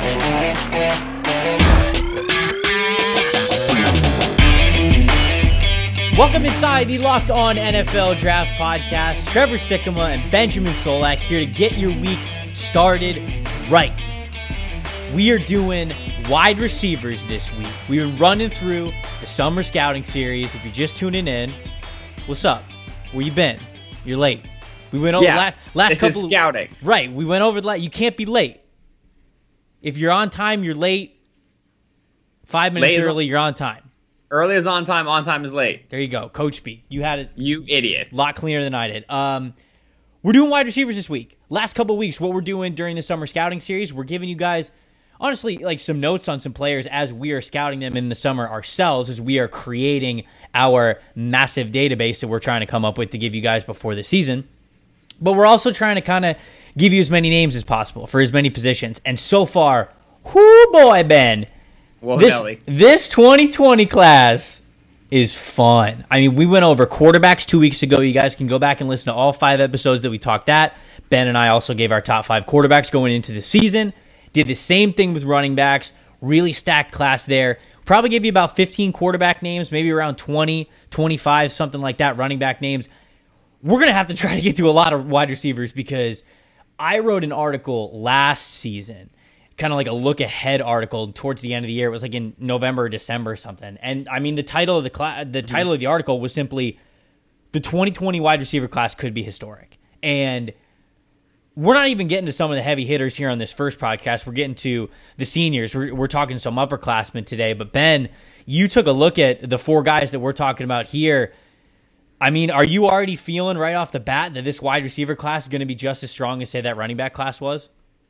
Welcome inside the Locked On NFL Draft Podcast. Trevor Sikkema and Benjamin Solak here to get your week started right. We are doing wide receivers this week. We've been running through the summer scouting series. If you're just tuning in, what's up? Where you been? You're late. We went over last this couple is scouting. Right. We went over you can't be late. If you're on time, you're late. 5 minutes early, you're on time. Early is on time is late. There you go. Coach speak. You had it. You idiots. A lot cleaner than I did. We're doing wide receivers this week. Last couple of weeks, what we're doing during the summer scouting series, we're giving you guys, honestly, like some notes on some players as we are scouting them in the summer ourselves, as we are creating our massive database that we're trying to come up with to give you guys before the season. But we're also trying to kind of give you as many names as possible for as many positions. And so far, whoo boy, Ben, this 2020 class is fun. I mean, we went over quarterbacks 2 weeks ago. You guys can go back and listen to all 5 episodes that we talked at. Ben and I also gave our top 5 quarterbacks going into the season. Did the same thing with running backs. Really stacked class there. Probably gave you about 15 quarterback names, maybe around 20, 25, something like that, running back names. We're going to have to try to get to a lot of wide receivers because I wrote an article last season, kind of like a look-ahead article towards the end of the year. It was like in November or December or something. And, I mean, the title of the article was simply, the 2020 wide receiver class could be historic. And we're not even getting to some of the heavy hitters here on this first podcast. We're getting to the seniors. We're talking some upperclassmen today. But, Ben, you took a look at the 4 guys that we're talking about here. I mean, are you already feeling right off the bat that this wide receiver class is going to be just as strong as, say, that running back class was?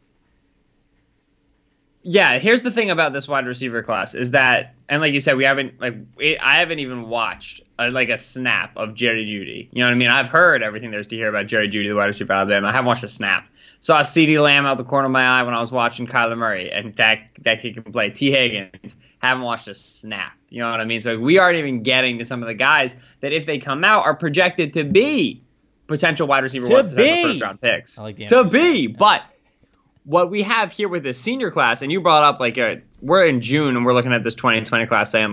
Yeah, here's the thing about this wide receiver class is that, and like you said, I haven't even watched a snap of Jerry Jeudy. You know what I mean? I've heard everything there's to hear about Jerry Jeudy, the wide receiver out of Alabama. I haven't watched a snap. Saw CeeDee Lamb out the corner of my eye when I was watching Kyler Murray, and that kid can play. T. Higgins, haven't watched a snap. You know what I mean? So we aren't even getting to some of the guys that, if they come out, are projected to be potential wide receiver ones, potential first-round picks. I like the to be, but what we have here with this senior class, and you brought up, we're in June and we're looking at this 2020 class saying,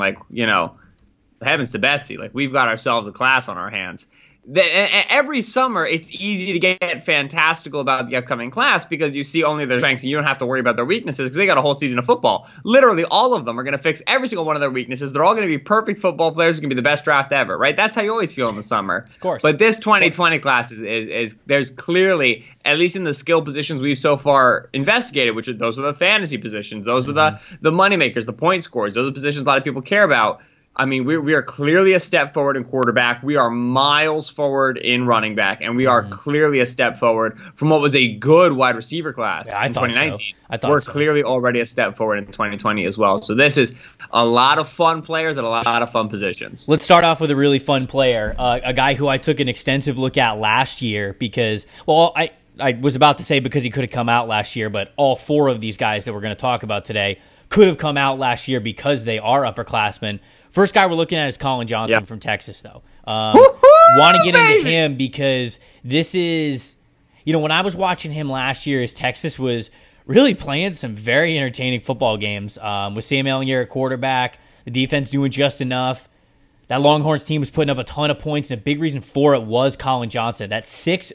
heavens to Betsy, we've got ourselves a class on our hands. Every summer, it's easy to get fantastical about the upcoming class because you see only their strengths and you don't have to worry about their weaknesses because they got a whole season of football. Literally, all of them are going to fix every single one of their weaknesses. They're all going to be perfect football players. It's going to be the best draft ever, right? That's how you always feel in the summer. Of course. But this 2020 class is there's clearly, at least in the skill positions we've so far investigated, those are the fantasy positions. Those are the moneymakers, the point scorers. Those are positions a lot of people care about. I mean, we are clearly a step forward in quarterback. We are miles forward in running back, and we are clearly a step forward from what was a good wide receiver class in 2019. We're clearly already a step forward in 2020 as well. So this is a lot of fun players and a lot of fun positions. Let's start off with a really fun player, a guy who I took an extensive look at last year because, I was about to say because he could have come out last year, but all 4 of these guys that we're going to talk about today could have come out last year because they are upperclassmen. First guy we're looking at is Colin Johnson from Texas, though. Want to get into him because this is, when I was watching him last year, as Texas was really playing some very entertaining football games with Sam Ehlinger at quarterback, the defense doing just enough. That Longhorns team was putting up a ton of points, and a big reason for it was Colin Johnson, that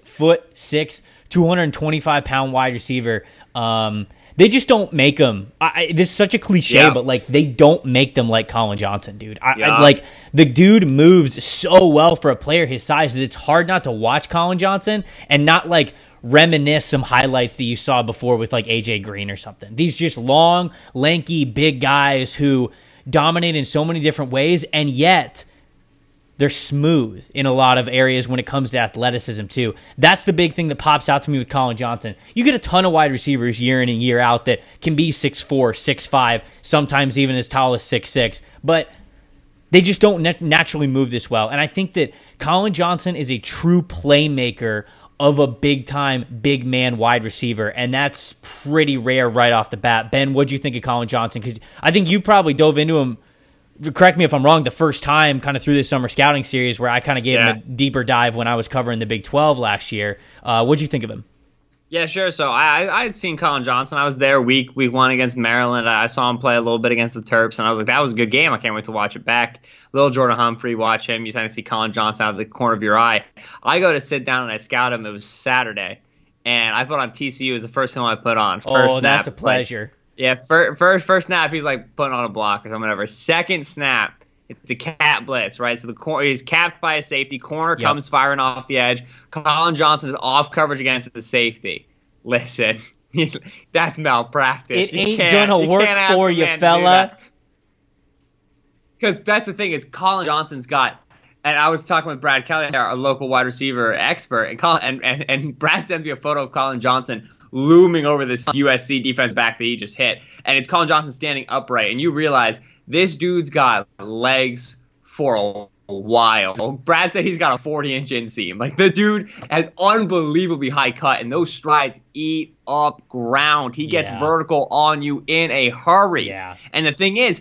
6'6", 225-pound wide receiver. They just don't make them. This is such a cliche, but they don't make them like Colin Johnson, dude. The dude moves so well for a player his size that it's hard not to watch Colin Johnson and not reminisce some highlights that you saw before with AJ Green or something. These just long, lanky, big guys who dominate in so many different ways, and yet they're smooth in a lot of areas when it comes to athleticism, too. That's the big thing that pops out to me with Colin Johnson. You get a ton of wide receivers year in and year out that can be 6'4", 6'5", sometimes even as tall as 6'6", but they just don't naturally move this well. And I think that Colin Johnson is a true playmaker of a big-time, big-man wide receiver, and that's pretty rare right off the bat. Ben, what'd you think of Colin Johnson? Because I think you probably dove into him, correct me if I'm wrong, the first time kind of through this summer scouting series where I kind of gave him a deeper dive when I was covering the Big 12 last year. What'd you think of him? Yeah, sure. So I had seen Colin Johnson. I was there week one against Maryland. I saw him play a little bit against the Terps, and I was like, that was a good game. I can't wait to watch it back. Little Jordan Humphrey, watch him. You kind of see Colin Johnson out of the corner of your eye. I go to sit down and I scout him. It was Saturday, and I put on TCU as the first film I put on. First snap, that's a pleasure. First snap, he's like putting on a block or something. Whatever. Second snap, it's a cat blitz, right? So he's capped by a safety. Corner comes firing off the edge. Colin Johnson is off coverage against the safety. Listen, that's malpractice. It ain't gonna work for you, fella. Because that's the thing is Colin Johnson's got. And I was talking with Brad Kelly, our local wide receiver expert, and Brad sends me a photo of Colin Johnson looming over this USC defense back that he just hit, and it's Colin Johnson standing upright, and you realize this dude's got legs for a while. Brad said he's got a 40-inch inseam. Like, the dude has unbelievably high cut, and those strides eat up ground. He gets vertical on you in a hurry. Yeah. And the thing is,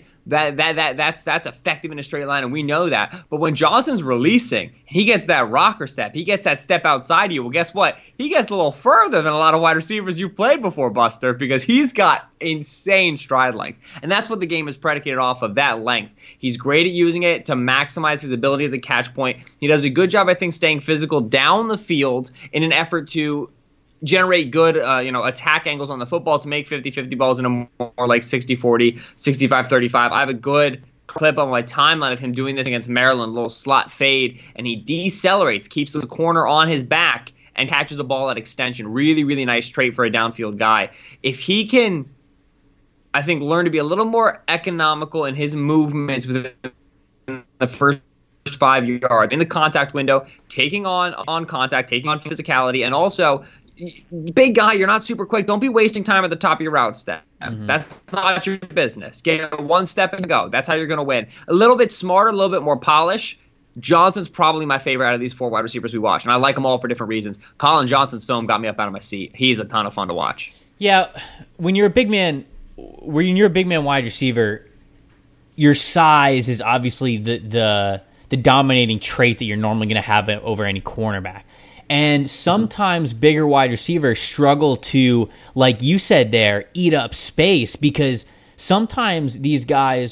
that's effective in a straight line, and we know that. But when Johnson's releasing, he gets that rocker step. He gets that step outside of you. Well, guess what? He gets a little further than a lot of wide receivers you've played before, Buster, because he's got insane stride length. And that's what the game is predicated off of, that length. He's great at using it to maximize his ability at the catch point. He does a good job, I think, staying physical down the field in an effort to generate good attack angles on the football to make 50-50 balls in a more like 60-40, 65-35. I have a good clip on my timeline of him doing this against Maryland, a little slot fade, and he decelerates, keeps the corner on his back, and catches a ball at extension. Really, really nice trait for a downfield guy. If he can, I think, learn to be a little more economical in his movements within the first 5 yards in the contact window, taking on contact, taking on physicality, and also big guy, you're not super quick. Don't be wasting time at the top of your route step. Mm-hmm. That's not your business. Get one step and go. That's how you're going to win. A little bit smarter, a little bit more polish. Johnson's probably my favorite out of these 4 wide receivers we watch, and I like them all for different reasons. Colin Johnson's film got me up out of my seat. He's a ton of fun to watch. Yeah, when you're a big man wide receiver, your size is obviously the dominating trait that you're normally going to have over any cornerback. And sometimes bigger wide receivers struggle to, like you said there, eat up space, because sometimes these guys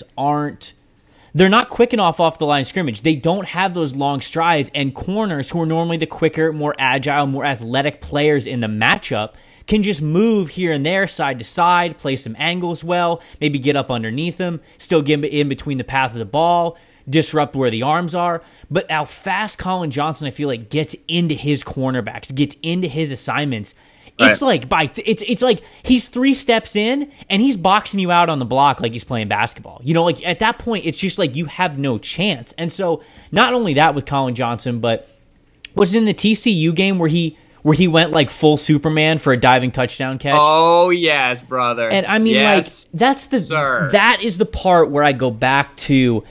they're not quick enough off the line of scrimmage. They don't have those long strides, and corners, who are normally the quicker, more agile, more athletic players in the matchup, can just move here and there, side to side, play some angles well, maybe get up underneath them, still get in between the path of the ball, disrupt where the arms are. But how fast Colin Johnson, I feel like, gets into his cornerbacks, gets into his assignments. It's like it's like he's 3 steps in and he's boxing you out on the block like he's playing basketball. Like at that point, it's just like you have no chance. And so not only that with Colin Johnson, but was it in the TCU game where he went like full Superman for a diving touchdown catch? Oh yes, brother. And I mean, yes, like that is the part where I go back to.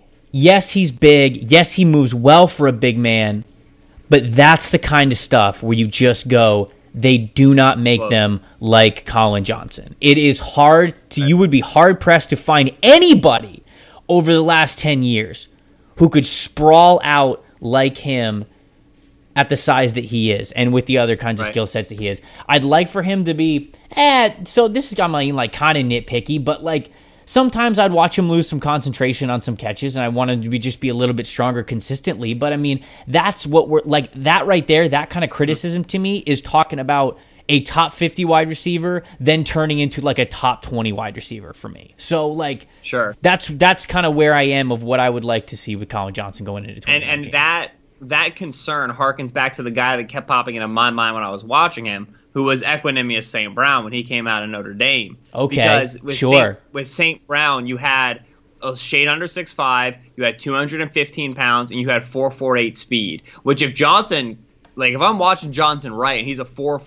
Yes, he's big. Yes, he moves well for a big man. But that's the kind of stuff where you just go, they do not make them like Colin Johnson. It is hard you would be hard-pressed to find anybody over the last 10 years who could sprawl out like him at the size that he is and with the other kinds of skill sets that he is. I'd like for him to be, so this is kind of nitpicky, but like, sometimes I'd watch him lose some concentration on some catches, and I wanted to just be a little bit stronger consistently. But I mean, that's what we're like. That right there, that kind of criticism to me is talking about a top 50 wide receiver, then turning into like a top 20 wide receiver for me. So like, sure, that's kind of where I am of what I would like to see with Colin Johnson going into 2019. And that concern harkens back to the guy that kept popping into my mind when I was watching him, who was Equanimeous St. Brown when he came out of Notre Dame. Okay, because with St. Brown, you had a shade under 6'5", you had 215 pounds, and you had 4.48 speed. Which if Johnson, like if I'm watching Johnson right, and he's a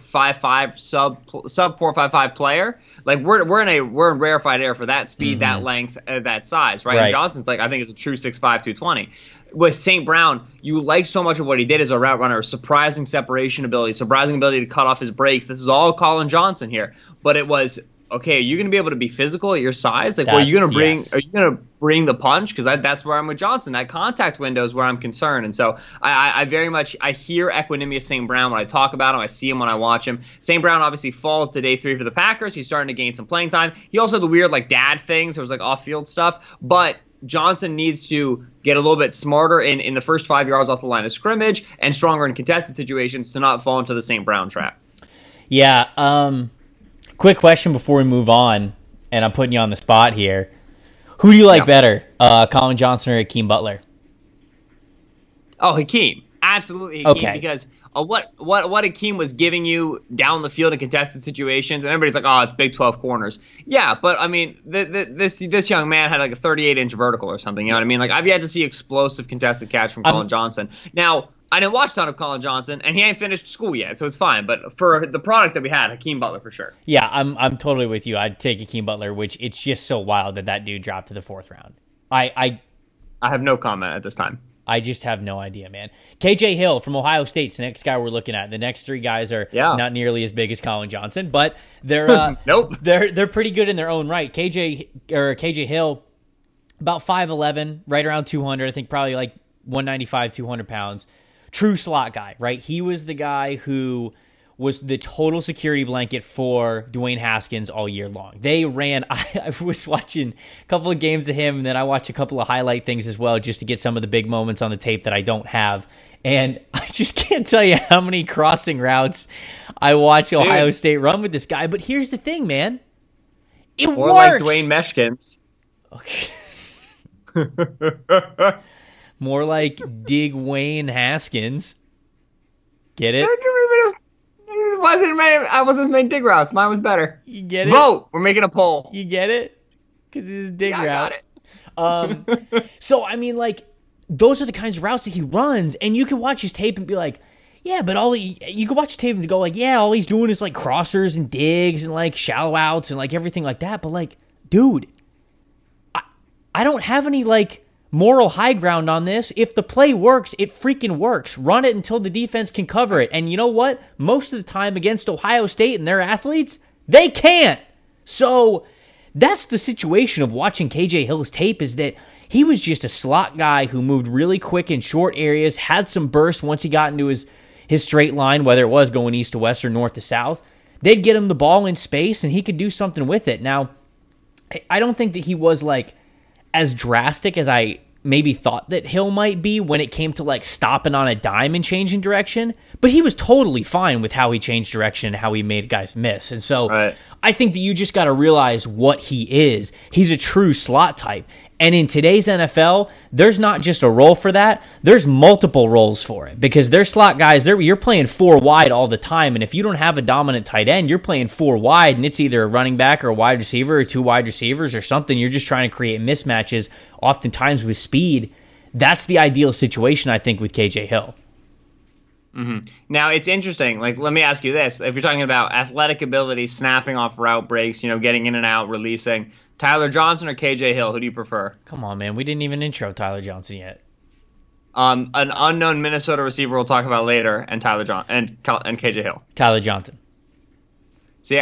4.55 sub 4.55 player, like we're in rarefied air for that speed, that length, that size, right? And Johnson's like I think is a true 6'5", 220. With St. Brown, you liked so much of what he did as a route runner, surprising separation ability, surprising ability to cut off his breaks. This is all Colin Johnson here. But it was okay, are you going to be able to be physical at your size? Like, are you going to bring the punch? Because that's where I'm with Johnson. That contact window is where I'm concerned. And so I very much, I hear Equanimeous St. Brown when I talk about him. I see him when I watch him. St. Brown obviously falls to day 3 for the Packers. He's starting to gain some playing time. He also had the weird, like, dad things. It was, like, off-field stuff. But Johnson needs to get a little bit smarter in the first 5 yards off the line of scrimmage and stronger in contested situations to not fall into the St. Brown trap. Yeah, quick question before we move on, and I'm putting you on the spot here. Who do you like better, Colin Johnson or Hakeem Butler? Oh, Hakeem. Absolutely Hakeem. Okay. Because what Hakeem was giving you down the field in contested situations, and everybody's like, oh, it's Big 12 corners. Yeah, but, I mean, this young man had like a 38-inch vertical or something. You know what I mean? Like, I've yet to see explosive contested catch from Colin Johnson. Now, I didn't watch a ton of Colin Johnson, and he ain't finished school yet, so it's fine. But for the product that we had, Hakeem Butler for sure. Yeah, I'm totally with you. I'd take Hakeem Butler, which it's just so wild that dude dropped to the 4th round. I have no comment at this time. I just have no idea, man. KJ Hill from Ohio State's the next guy we're looking at. The next 3 guys are not nearly as big as Colin Johnson, but they're nope. They're pretty good in their own right. KJ Hill, about 5'11", right around 200. I think probably like 195, 200 pounds. True slot guy, right? He was the guy who was the total security blanket for Dwayne Haskins all year long. They ran, I was watching a couple of games of him, and then I watched a couple of highlight things as well just to get some of the big moments on the tape that I don't have. And I just can't tell you how many crossing routes I watch Ohio State run with this guy. But here's the thing, man. It More works. Like Dwayne Meshkins. Okay. More like Dig Wayne Haskins. Get it? I wasn't making dig routes. Mine was better. You get it? Vote. We're making a poll. You get it? Because it's a dig route. I got it. So, I mean, like, those are the kinds of routes that he runs, and you can watch his tape and be like, yeah, but you can watch his tape and go like, yeah, all he's doing is like crossers and digs and like shallow outs and like everything like that. But like, dude, I don't have any like moral high ground on this. If the play works, it freaking works. Run it until the defense can cover it. And you know what? Most of the time against Ohio State and their athletes, they can't. So that's the situation of watching KJ Hill's tape, is that he was just a slot guy who moved really quick in short areas, had some burst once he got into his straight line, whether it was going east to west or north to south. They'd get him the ball in space and he could do something with it. Now, I don't think that he was like as drastic as I maybe thought that Hill might be when it came to like stopping on a dime and changing direction, but he was totally fine with how he changed direction and how he made guys miss. And so I think that you just got to realize what he is. He's a true slot type. And in today's NFL, there's not just a role for that. There's multiple roles for it, because they're slot guys. You're playing 4 wide all the time. And if you don't have a dominant tight end, you're playing 4 wide, and it's either a running back or a wide receiver or 2 wide receivers or something. You're just trying to create mismatches, oftentimes with speed. That's the ideal situation, I think, with KJ Hill. Mm-hmm. Now, it's interesting. Like, let me ask you this. If you're talking about athletic ability, snapping off route breaks, getting in and out, releasing, Tyler Johnson or KJ Hill, who do you prefer? Come on, man. We didn't even intro Tyler Johnson yet. An unknown Minnesota receiver we'll talk about later, and and KJ Hill. Tyler Johnson. To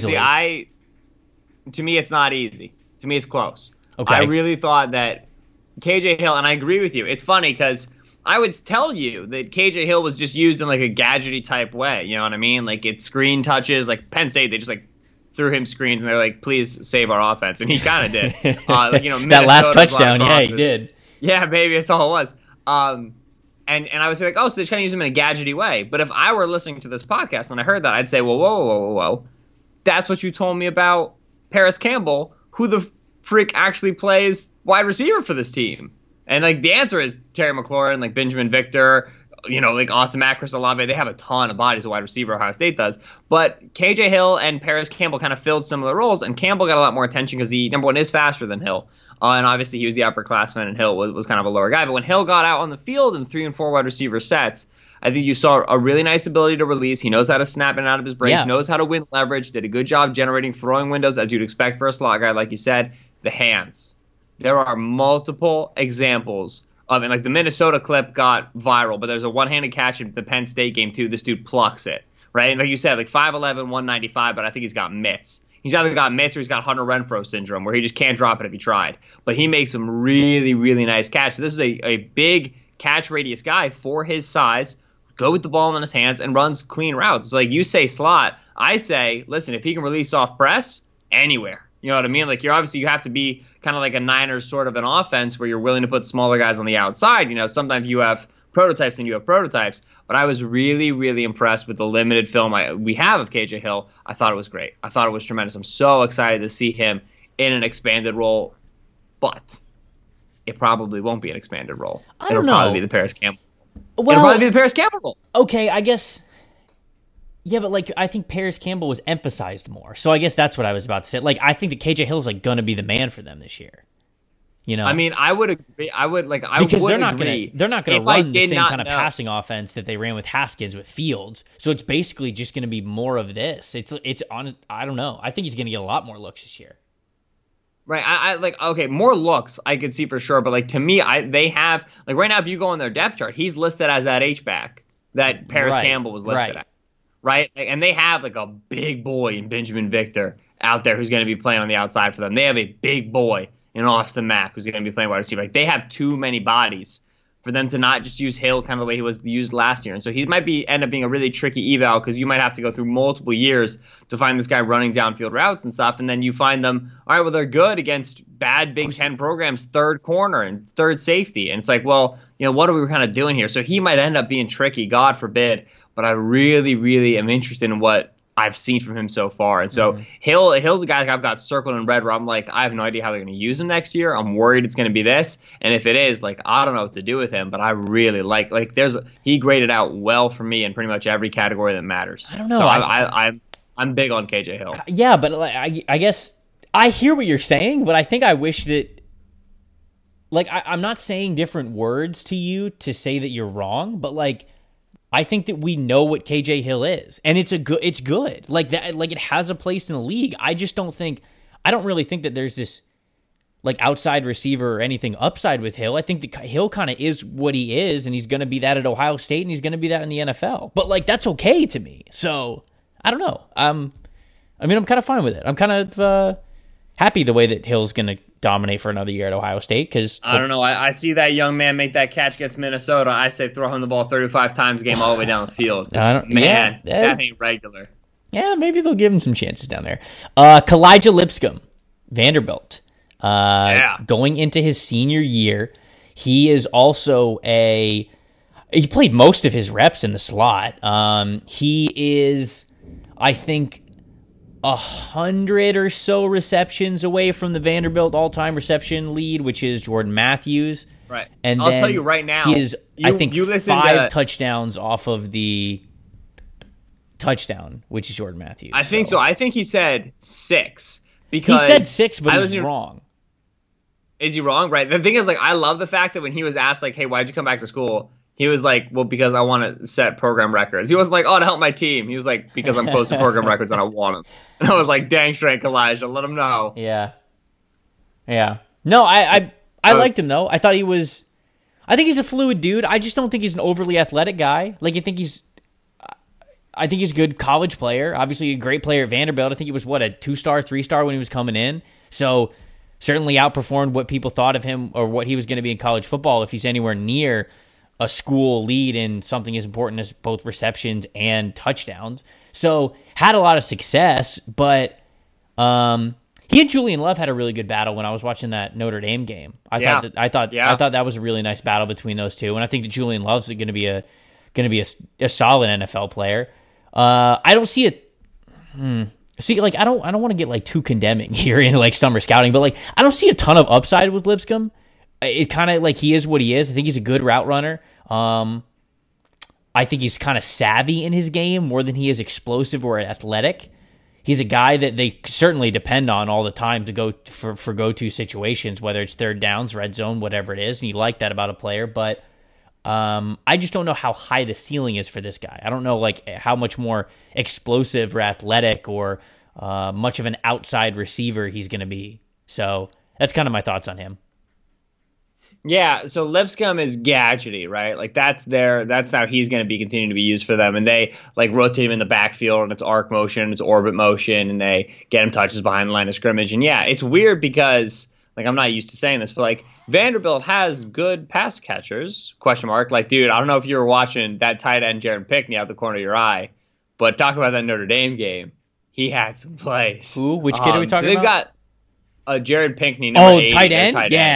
me, it's not easy. To me, it's close. Okay. I really thought that KJ Hill, and I agree with you. It's funny because I would tell you that KJ Hill was just used in like a gadgety type way. You know what I mean? Like, it's screen touches. Like Penn State, they just like threw him screens and they're like, please save our offense. And he kind of did. That last touchdown, yeah, he did. Yeah, maybe that's all it was. And I was like, oh, so they just kind of use him in a gadgety way. But if I were listening to this podcast and I heard that, I'd say, well, whoa. That's what you told me about Paris Campbell, who the freak actually plays wide receiver for this team. And like the answer is Terry McLaurin, like Benjamin Victor, like Austin Macris, Olave. They have a ton of bodies of wide receiver. Ohio State does. But KJ Hill and Paris Campbell kind of filled similar roles, and Campbell got a lot more attention because he, number one, is faster than Hill. And obviously he was the upperclassman, and Hill was kind of a lower guy. But when Hill got out on the field in 3 and 4 wide receiver sets, I think you saw a really nice ability to release. He knows how to snap in and out of his breaks. Yeah. He knows how to win leverage. Did a good job generating throwing windows, as you'd expect for a slot guy, like you said. The hands. There are multiple examples of, and like the Minnesota clip got viral, but there's a one-handed catch in the Penn State game too. This dude plucks it, right? And like you said, like 5'11", 195, but I think he's got mitts. He's either got mitts or he's got Hunter Renfrow syndrome, where he just can't drop it if he tried. But he makes some really, really nice catches. So this is a big catch radius guy for his size. Go with the ball in his hands and runs clean routes. So like you say slot, I say, listen, if he can release off press, anywhere. You know what I mean? Like you have to be kind of like a Niners sort of an offense where you're willing to put smaller guys on the outside. You know, sometimes you have prototypes and you have prototypes. But I was really, really impressed with the limited film we have of KJ Hill. I thought it was great. I thought it was tremendous. I'm so excited to see him in an expanded role. But it probably won't be an expanded role. It'll probably be the Paris Campbell. Well, it'll probably be the Paris Campbell role. Okay, I guess. Yeah, but like I think Paris Campbell was emphasized more, so I guess that's what I was about to say. Like I think that KJ Hill's like gonna be the man for them this year. You know, I mean, I would agree. Because they're not gonna run the same kind of passing offense that they ran with Haskins with Fields. So it's basically just gonna be more of this. It's on. I don't know. I think he's gonna get a lot more looks this year. Right, I like more looks I could see for sure, but like to me, they have like right now if you go on their depth chart, he's listed as that H-back that Paris Campbell was listed as. Right? And they have like a big boy in Benjamin Victor out there who's going to be playing on the outside for them. They have a big boy in Austin Mack who's going to be playing wide receiver. Like they have too many bodies for them to not just use Hill kind of the way he was used last year. And so he might end up being a really tricky eval because you might have to go through multiple years to find this guy running downfield routes and stuff. And then you find them, all right, well, they're good against bad Big Ten programs, third corner and third safety. And it's like, well, you know, what are we kind of doing here? So he might end up being tricky, God forbid. But I really, really am interested in what I've seen from him so far. And so Hill's the guy I've got circled in red where I'm like, I have no idea how they're going to use him next year. I'm worried it's going to be this. And if it is, like, I don't know what to do with him. But I really like he graded out well for me in pretty much every category that matters. I don't know. So I'm big on KJ Hill. Yeah, but like, I guess I hear what you're saying, but I think I wish that. Like, I'm not saying different words to you to say that you're wrong, but like. I think that we know what KJ Hill is, and it's good. Like that, like it has a place in the league. I don't really think that there's this like outside receiver or anything upside with Hill. I think that Hill kind of is what he is, and he's going to be that at Ohio State, and he's going to be that in the NFL. But like that's okay to me. So I don't know. I'm kind of fine with it. I'm kind of happy the way that Hill's going to dominate for another year at Ohio State because I don't know. I see that young man make that catch against Minnesota. I say throw him the ball 35 times a game all the way down the field. That ain't regular. Yeah, maybe they'll give him some chances down there. Kalijah Lipscomb, Vanderbilt. Going into his senior year, he is also he played most of his reps in the slot. He is, I think, 100 or so receptions away from the Vanderbilt all-time reception lead, which is Jordan Matthews. Right. And I'll tell you right now, he is, I think, 5 touchdowns off of the touchdown, which is Jordan Matthews. I think so. I think he said 6 because he said 6, but he's wrong. Is he wrong? Right. The thing is, like, I love the fact that when he was asked, like, "Hey, why'd you come back to school?" He was like, well, because I want to set program records. He wasn't like, oh, to help my team. He was like, because I'm close to program records and I want them. And I was like, dang straight, Kalijah, let him know. Yeah. No, I liked him, though. I think he's a fluid dude. I just don't think he's an overly athletic guy. Like, I think he's a good college player. Obviously, a great player at Vanderbilt. I think he was, a 2-star, 3-star when he was coming in. So, certainly outperformed what people thought of him or what he was going to be in college football if he's anywhere near a school lead in something as important as both receptions and touchdowns. So had a lot of success, but he and Julian Love had a really good battle when I was watching that Notre Dame game. I thought that was a really nice battle between those two, and I think that Julian Love's going to be a solid NFL player. I don't see it. See, like I don't want to get like too condemning here in like summer scouting, but like I don't see a ton of upside with Lipscomb. It kind of like he is what he is. I think he's a good route runner. I think he's kind of savvy in his game more than he is explosive or athletic. He's a guy that they certainly depend on all the time to go for go-to situations, whether it's third downs, red zone, whatever it is. And you like that about a player, but I just don't know how high the ceiling is for this guy. I don't know like how much more explosive or athletic or much of an outside receiver he's going to be. So that's kind of my thoughts on him. Yeah, so Lipscomb is gadgety, right? Like that's how he's going to be continuing to be used for them, and they like rotate him in the backfield, and it's arc motion, it's orbit motion, and they get him touches behind the line of scrimmage. And yeah, it's weird because like I'm not used to saying this, but like Vanderbilt has good pass catchers? Question mark. Like, dude, I don't know if you were watching that tight end Jaron Pickney out the corner of your eye, but talk about that Notre Dame game. He had some plays. Who? Which kid are we talking so they've about? got Jared Pinkney. Tight end?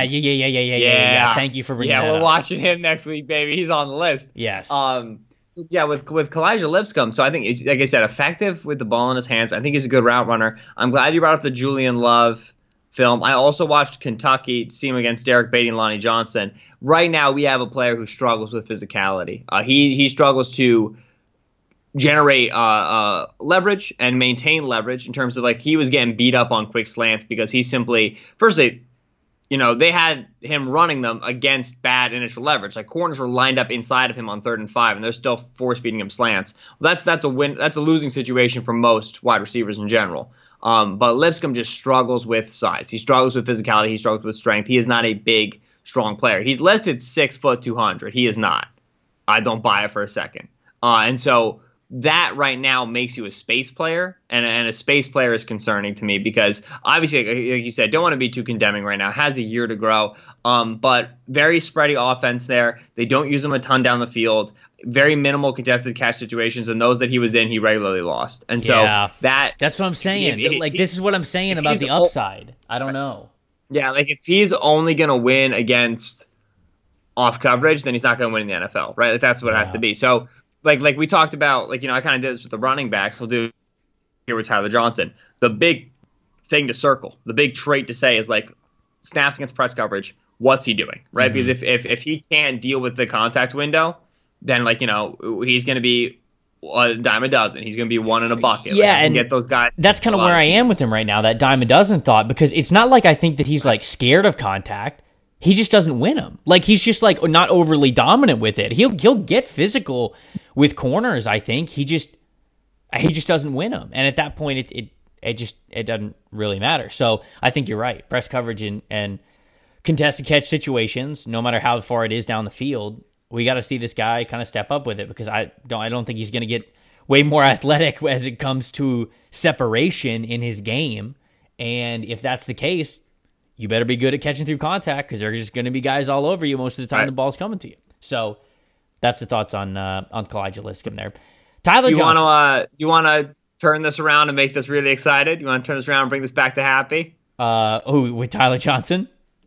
Yeah. Thank you for bringing that up. Yeah, we're watching him next week, baby. He's on the list. Yes. So yeah, with Kalijah Lipscomb, so I think he's, like I said, effective with the ball in his hands. I think he's a good route runner. I'm glad you brought up the Julian Love film. I also watched Kentucky to see him against Derek Beatty and Lonnie Johnson. Right now, we have a player who struggles with physicality. He struggles to generate leverage and maintain leverage in terms of like he was getting beat up on quick slants because he simply firstly, they had him running them against bad initial leverage. Like corners were lined up inside of him on 3rd and 5, and they're still force feeding him slants. Well, that's a win. That's a losing situation for most wide receivers in general. But Lipscomb just struggles with size. He struggles with physicality. He struggles with strength. He is not a big, strong player. He's listed 6 foot 200. He is not. I don't buy it for a second. And so that right now makes you a space player, and a space player is concerning to me because obviously, like you said, don't want to be too condemning right now. Has a year to grow, but very spready offense there. They don't use him a ton down the field. Very minimal contested catch situations, and those that he was in, he regularly lost. And so that's what I'm saying. This is what I'm saying about the upside. I don't know. Yeah, like if he's only going to win against off coverage, then he's not going to win in the NFL, right? Like that's what it has to be. So. Like we talked about, I kind of did this with the running backs. We'll do here with Tyler Johnson. The big thing to circle, the big trait to say is like snaps against press coverage. What's he doing, right? Mm-hmm. Because if he can't deal with the contact window, then he's going to be a dime a dozen. He's going to be one in a bucket. Yeah, and get those guys. That's kind of where I am with him right now. That dime a dozen thought, because it's not like I think that he's like scared of contact. He just doesn't win them. Like he's just like not overly dominant with it. He'll get physical with corners. I think he just doesn't win them. And at that point, it doesn't really matter. So I think you're right. Press coverage and contested catch situations, no matter how far it is down the field, we got to see this guy kind of step up with it because I don't think he's going to get way more athletic as it comes to separation in his game. And if that's the case, you better be good at catching through contact because there's just going to be guys all over you most of the time the ball's coming to you. So that's the thoughts on Kalijah Lipscomb there. Tyler Johnson. Do you want to turn this around and make this really excited? You want to turn this around and bring this back to happy? With Tyler Johnson?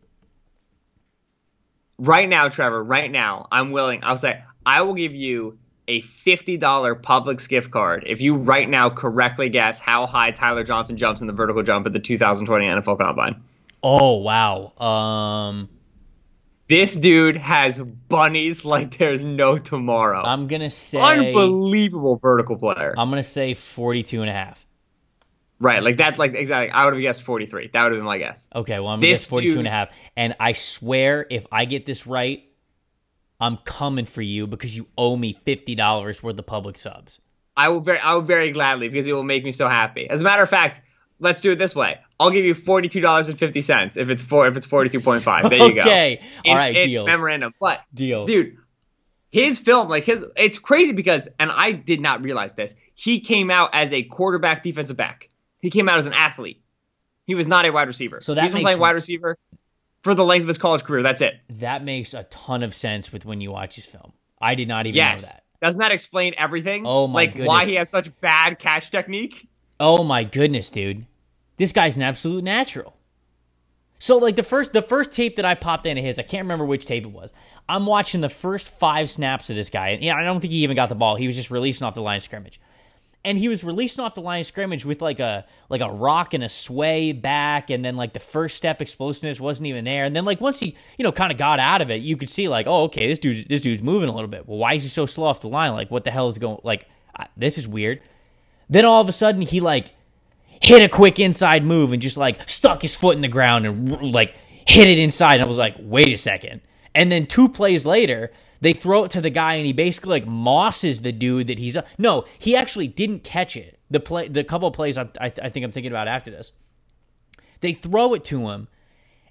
Right now, Trevor, I'll say I will give you a $50 Publix gift card if you right now correctly guess how high Tyler Johnson jumps in the vertical jump at the 2020 NFL Combine. Oh, wow. This dude has bunnies like there's no tomorrow. I'm going to say... Unbelievable vertical player. I'm going to say 42.5. Right, like that, like exactly. I would have guessed 43. That would have been my guess. Okay, well, I'm going to guess 42.5. And I swear, if I get this right, I'm coming for you because you owe me $50 worth of Publix subs. I will very gladly because it will make me so happy. As a matter of fact, let's do it this way. I'll give you $42.50 if it's 42.5. There you go. Okay. All right, deal. Memorandum. But deal. Dude, his film, it's crazy because, and I did not realize this, he came out as a quarterback defensive back. He came out as an athlete. He was not a wide receiver. So he's been playing wide receiver for the length of his college career. That's it. That makes a ton of sense with when you watch his film. I did not even know that. Doesn't that explain everything? Oh my goodness. Why he has such bad catch technique? Oh my goodness, dude. This guy's an absolute natural. So, the first tape that I popped into his, I can't remember which tape it was. I'm watching the first 5 snaps of this guy, and I don't think he even got the ball. He was just releasing off the line of scrimmage, and he was releasing off the line of scrimmage with like a rock and a sway back, and then the first step explosiveness wasn't even there. And then once he kind of got out of it, you could see oh, okay, this dude's moving a little bit. Well, why is he so slow off the line? What the hell is going? This is weird. Then all of a sudden he hit a quick inside move and just stuck his foot in the ground and hit it inside. And I was like, wait a second. And then 2 plays later, they throw it to the guy and he basically mosses the dude that he's... No, he actually didn't catch it. The couple of plays I think I'm thinking about after this. They throw it to him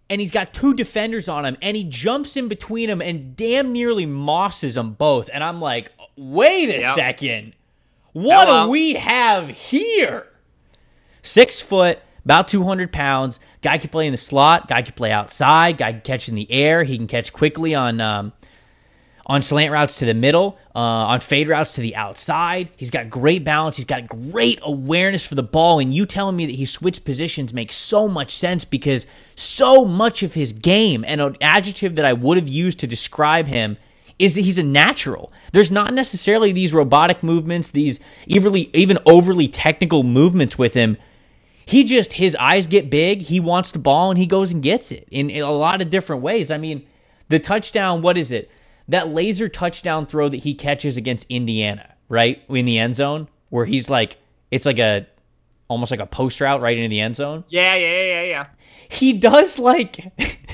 and he's got two defenders on him, and he jumps in between them and damn nearly mosses them both. And I'm like, wait a second. What do we have here? 6 foot, about 200 pounds. Guy can play in the slot. Guy can play outside. Guy can catch in the air. He can catch quickly on slant routes to the middle, on fade routes to the outside. He's got great balance. He's got great awareness for the ball. And you telling me that he switched positions makes so much sense because so much of his game, and an adjective that I would have used to describe him, is that he's a natural. There's not necessarily these robotic movements, these even overly technical movements with him. His eyes get big, he wants the ball, and he goes and gets it in a lot of different ways. I mean, the touchdown, what is it? That laser touchdown throw that he catches against Indiana, right? In the end zone, where he's like, it's like almost like a post route right into the end zone. Yeah. He does like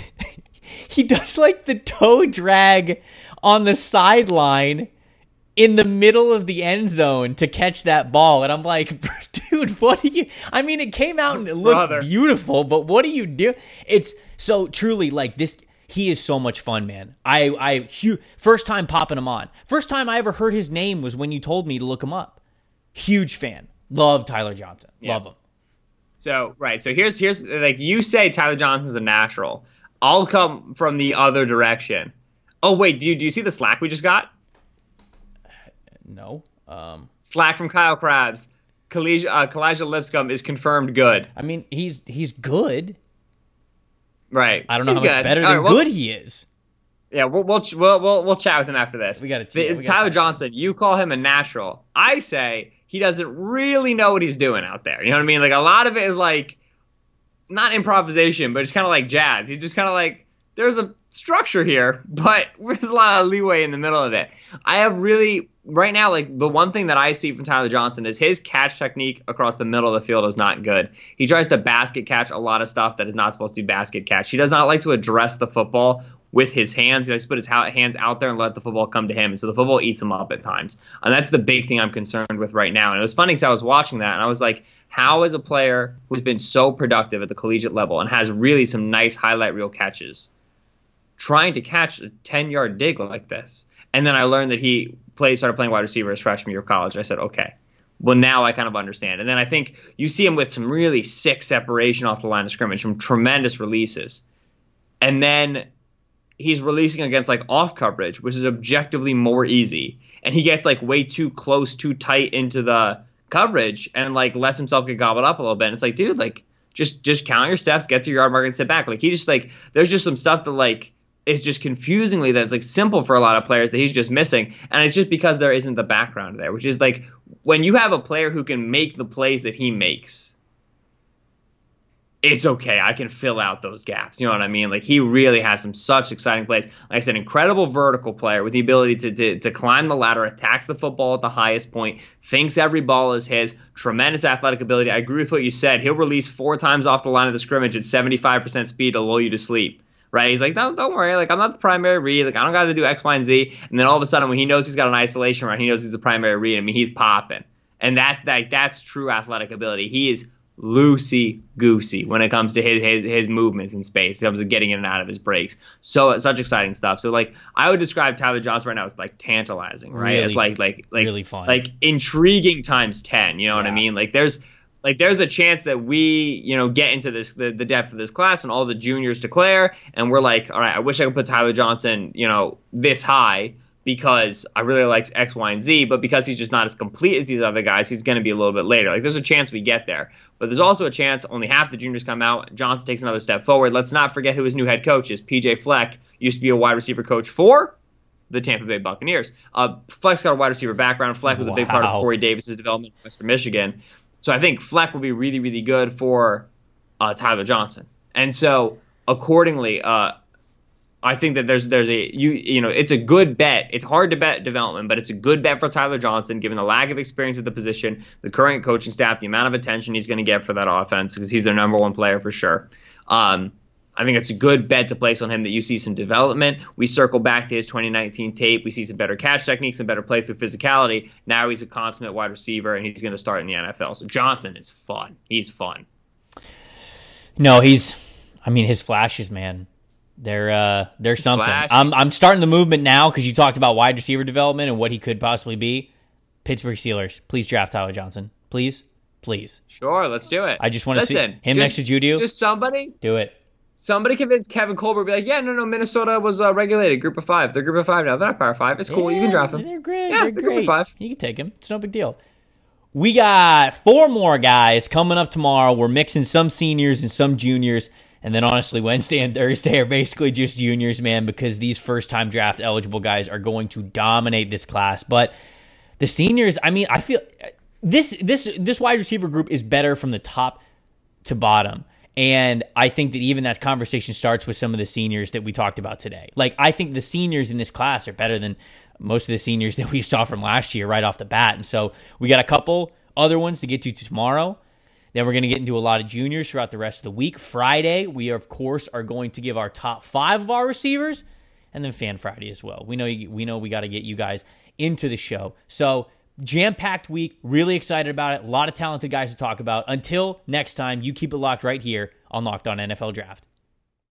the toe drag on the sideline in the middle of the end zone to catch that ball. And I'm like, dude, what do you... I mean, it came out and it looked beautiful, but what do you do? It's so truly like this... He is so much fun, man. First time popping him on. First time I ever heard his name was when you told me to look him up. Huge fan. Love Tyler Johnson. Yeah. Love him. So, right. So here's like you say Tyler Johnson's a natural. I'll come from the other direction. Oh, wait. Do you see the Slack we just got? No. Slack from Kyle Krabs. Kalijah Lipscomb is confirmed good. I mean, he's good. Right. I don't know how much better than good he is. Yeah, we'll chat with him after this. We got to Tyler Johnson, you call him a natural. I say he doesn't really know what he's doing out there. You know what I mean? Like a lot of it is like not improvisation, but it's kind of like jazz. He's just kind of like there's a structure here, but there's a lot of leeway in the middle of it. I have really right now, like the one thing that I see from Tyler Johnson is his catch technique across the middle of the field is not good. He tries to basket catch a lot of stuff that is not supposed to be basket catch. He does not like to address the football with his hands. He likes to put his hands out there and let the football come to him. And so the football eats him up at times. And that's the big thing I'm concerned with right now. And it was funny because I was watching that and I was like, how is a player who's been so productive at the collegiate level and has really some nice highlight reel catches trying to catch a 10-yard dig like this? And then I learned that he started playing wide receiver his freshman year of college. I said, okay, well, now I kind of understand. And then I think you see him with some really sick separation off the line of scrimmage, some tremendous releases. And then he's releasing against like off coverage, which is objectively more easy. And he gets like way too close, too tight into the coverage and like lets himself get gobbled up a little bit. And it's like, dude, like just count your steps, get to your yard mark and sit back. Like he just like, there's just some stuff that like, it's just confusingly that's like simple for a lot of players that he's just missing. And it's just because there isn't the background there, which is like when you have a player who can make the plays that he makes, it's okay. I can fill out those gaps. You know what I mean? Like he really has some such exciting plays. Like I said, incredible vertical player with the ability to climb the ladder, attacks the football at the highest point, thinks every ball is his, tremendous athletic ability. I agree with what you said. He'll release 4 times off the line of the scrimmage at 75% speed to lull you to sleep. Right? He's like, don't worry. Like, I'm not the primary read. Like, I don't got to do X, Y, and Z. And then all of a sudden, when he knows he's got an isolation route, he knows he's the primary read. I mean, he's popping. And that's true athletic ability. He is loosey-goosey when it comes to his movements in space. It comes to getting in and out of his breaks. So, such exciting stuff. So, like, I would describe Tyler Johnson right now as, like, tantalizing, right? Really, it's like really fun. Like, intriguing times 10. You know what I mean? Like, there's a chance that we, get into this the depth of this class and all the juniors declare, and we're like, all right, I wish I could put Tyler Johnson, this high because I really like X, Y, and Z, but because he's just not as complete as these other guys, he's going to be a little bit later. Like, there's a chance we get there, but there's also a chance only half the juniors come out. Johnson takes another step forward. Let's not forget who his new head coach is. PJ Fleck used to be a wide receiver coach for the Tampa Bay Buccaneers. Fleck's got a wide receiver background. Fleck was a big part of Corey Davis's development in Western Michigan. So I think Fleck will be really, really good for Tyler Johnson. And so accordingly, I think that there's it's a good bet. It's hard to bet development, but it's a good bet for Tyler Johnson, given the lack of experience at the position, the current coaching staff, the amount of attention he's going to get for that offense, because he's their number one player for sure. I think it's a good bet to place on him that you see some development. We circle back to his 2019 tape. We see some better catch techniques and better play through physicality. Now he's a consummate wide receiver, and he's going to start in the NFL. So Johnson is fun. He's fun. No, I mean, his flashes, man. They're something. Flash. I'm starting the movement now because you talked about wide receiver development and what he could possibly be. Pittsburgh Steelers, please draft Tyler Johnson. Please. Sure, let's do it. I just want to see him next to Juju. Just somebody do it. Somebody convince Kevin Colbert, be like, yeah, no, Minnesota was regulated, group of 5. They're group of 5 now. They're not power 5. It's cool. You can draft them. They're great. Yeah, they're group of 5. You can take them. It's no big deal. We got 4 more guys coming up tomorrow. We're mixing some seniors and some juniors. And then, honestly, Wednesday and Thursday are basically just juniors, man, because these first-time draft-eligible guys are going to dominate this class. But the seniors, I mean, I feel this wide receiver group is better from the top to bottom. And I think that even that conversation starts with some of the seniors that we talked about today. Like, I think the seniors in this class are better than most of the seniors that we saw from last year right off the bat. And so we got a couple other ones to get to tomorrow. Then we're going to get into a lot of juniors throughout the rest of the week. Friday, we, of course, are going to give our top 5 of our receivers. And then Fan Friday as well. We know we got to get you guys into the show. So, jam-packed week. Really excited about it. A lot of talented guys to talk about. Until next time, you keep it locked right here on Locked On NFL Draft.